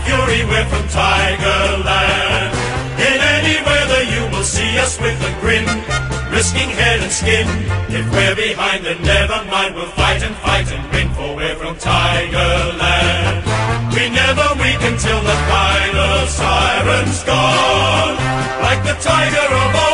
fury, we're from Tigerland. In any weather you will see us with a grin, risking head and skin. If we're behind, then never mind, we'll fight and win, for we're from Tigerland. We never weaken till the final siren's gone, like the tiger of